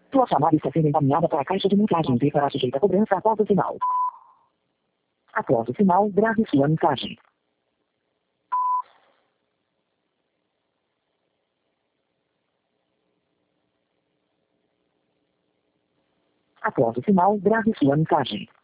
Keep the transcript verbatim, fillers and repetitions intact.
Sua chamada está sendo encaminhada para a caixa de mensagens e será sujeita a cobrança após o sinal. Após o sinal, grave sua mensagem. Após o sinal, grave sua mensagem.